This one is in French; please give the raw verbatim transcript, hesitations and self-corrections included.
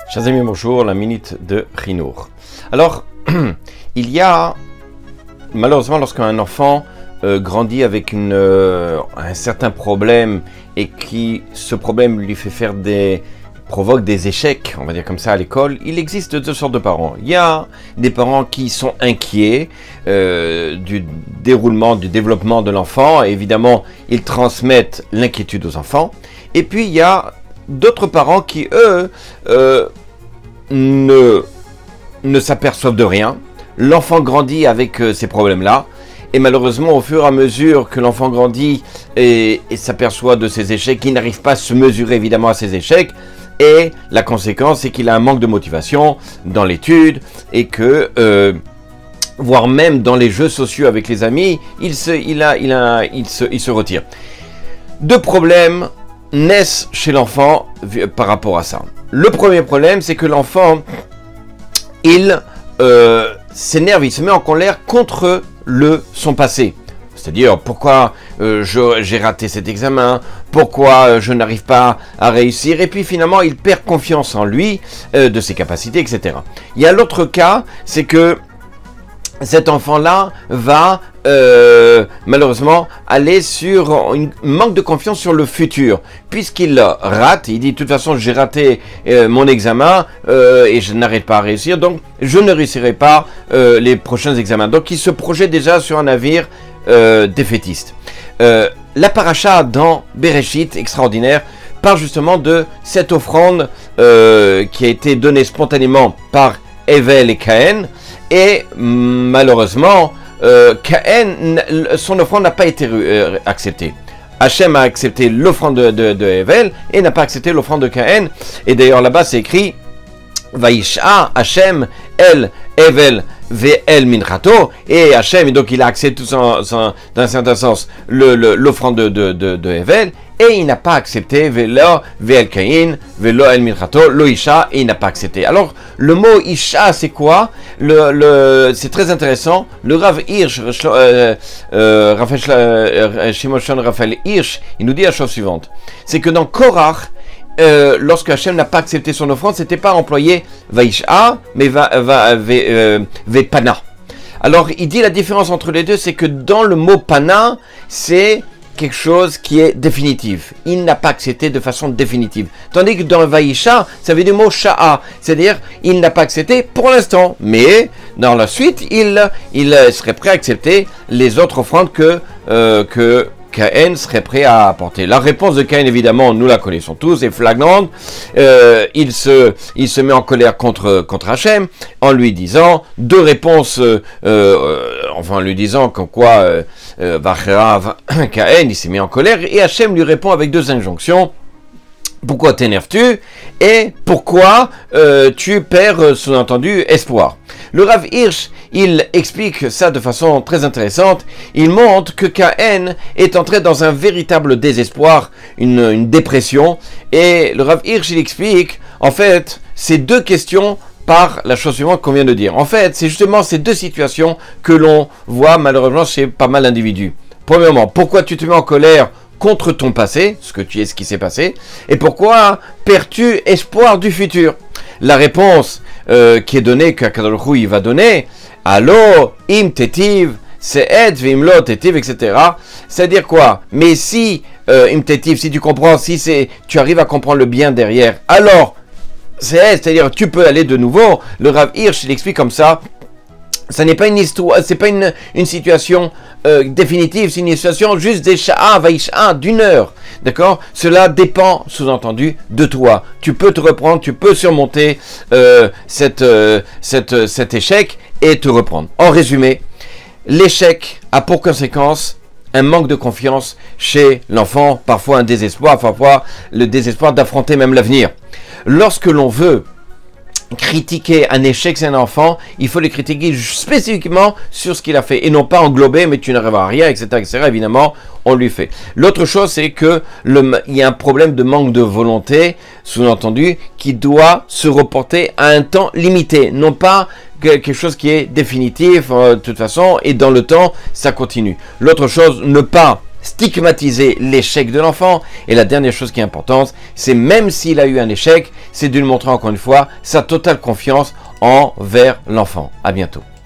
Chers amis, bonjour, la minute de Chinour. Alors, il y a, malheureusement, lorsqu'un enfant euh, grandit avec une, euh, un certain problème et qui, ce problème lui fait faire des, provoque des échecs, on va dire comme ça, à l'école, il existe deux sortes de parents. Il y a des parents qui sont inquiets euh, du déroulement, du développement de l'enfant, et évidemment, ils transmettent l'inquiétude aux enfants. Et puis, il y a d'autres parents qui, eux, euh, ne, ne s'aperçoivent de rien. L'enfant grandit avec euh, ces problèmes-là. Et malheureusement, au fur et à mesure que l'enfant grandit et, et s'aperçoit de ses échecs, il n'arrive pas à se mesurer évidemment à ses échecs. Et la conséquence, c'est qu'il a un manque de motivation dans l'étude et que, euh, voire même dans les jeux sociaux avec les amis, il se, il a, il a, il se, il se retire. Deux problèmes naissent chez l'enfant par rapport à ça. Le premier problème, c'est que l'enfant, il euh, s'énerve, il se met en colère contre le, son passé. C'est-à-dire, pourquoi euh, je, j'ai raté cet examen, pourquoi euh, je n'arrive pas à réussir, et puis finalement, il perd confiance en lui, euh, de ses capacités, et cetera. Il y a l'autre cas, c'est que cet enfant-là va euh, malheureusement aller sur un manque de confiance sur le futur, puisqu'il rate, il dit de toute façon j'ai raté euh, mon examen euh, et je n'arrive pas à réussir, donc je ne réussirai pas euh, les prochains examens. Donc il se projette déjà sur un navire euh, défaitiste. Euh, la paracha dans Bereshit, extraordinaire, parle justement de cette offrande euh, qui a été donnée spontanément par Hevel et Caïn. Et malheureusement, euh, Caïn, son offrande n'a pas été euh, acceptée. Hachem a accepté l'offrande de, de, de Hevel et n'a pas accepté l'offrande de Caïn. Et d'ailleurs là-bas c'est écrit Vaïsha Hachem El Hevel Ve'el Minchato, et Hachem, donc il a accepté tout son, son, dans un certain sens le, le, l'offrande de, de, de, de Hevel, et il n'a pas accepté Ve'lo Ve'el Caïn Ve'lo El Minchato, lo Isha, et il n'a pas accepté. Alors le mot Isha c'est quoi? le, le, C'est très intéressant. Le Rav Hirsch, euh, euh, Raphaël, euh, Shimon Raphaël Hirsch, il nous dit la chose suivante, c'est que dans Korach, Euh, lorsque Hachem n'a pas accepté son offrande, c'était pas employé Vaïsha, mais va, va, ve, euh, ve Pana. Alors, il dit la différence entre les deux, c'est que dans le mot Pana, c'est quelque chose qui est définitif. Il n'a pas accepté de façon définitive. Tandis que dans Vaïsha, ça veut dire le mot Sha'a, c'est-à-dire il n'a pas accepté pour l'instant, mais dans la suite, il, il serait prêt à accepter les autres offrandes que, euh, que Caïn serait prêt à apporter. La réponse de Caïn, évidemment, nous la connaissons tous, est flagrante. Euh, il, se, il se met en colère contre, contre Hachem en lui disant deux réponses, euh, euh, enfin en lui disant comme quoi euh, euh, Caïn, il s'est mis en colère et Hachem lui répond avec deux injonctions. Pourquoi t'énerves-tu? Et pourquoi euh, tu perds, euh, sous-entendu, espoir? Le Rav Hirsch, il explique ça de façon très intéressante. Il montre que Caïn est entré dans un véritable désespoir, une, une dépression. Et le Rav Hirsch, il explique, en fait, ces deux questions par la chose suivante qu'on vient de dire. En fait, c'est justement ces deux situations que l'on voit malheureusement chez pas mal d'individus. Premièrement, pourquoi tu te mets en colère contre ton passé, ce que tu es, ce qui s'est passé, et pourquoi perds-tu espoir du futur? La réponse euh, qui est donnée, qu'Akadosh Hu il va donner, allo, im tetiv, se'ed, vimlo tetiv, et cetera. C'est-à-dire quoi? Mais si, euh, im tetiv, si tu comprends, si c'est, tu arrives à comprendre le bien derrière, alors, c'est, c'est-à-dire tu peux aller de nouveau. Le Rav Hirsch, il explique comme ça. Ça n'est pas une histoire, c'est pas une, une situation euh, définitive, c'est une situation juste des sha'a, vaïsha, d'une heure, d'accord? Cela dépend, sous-entendu, de toi. Tu peux te reprendre, tu peux surmonter euh, cette, euh, cette, cet échec et te reprendre. En résumé, l'échec a pour conséquence un manque de confiance chez l'enfant, parfois un désespoir, parfois le désespoir d'affronter même l'avenir. Lorsque l'on veut critiquer un échec chez un enfant, il faut le critiquer spécifiquement sur ce qu'il a fait et non pas englober, mais tu n'arriveras à rien, et cetera, et cetera. Évidemment, on lui fait. L'autre chose, c'est que le, il y a un problème de manque de volonté, sous-entendu, qui doit se reporter à un temps limité, non pas quelque chose qui est définitif, euh, de toute façon, et dans le temps, ça continue. L'autre chose, ne pas stigmatiser l'échec de l'enfant. Et la dernière chose qui est importante, c'est même s'il a eu un échec, c'est de lui montrer encore une fois sa totale confiance envers l'enfant. À bientôt.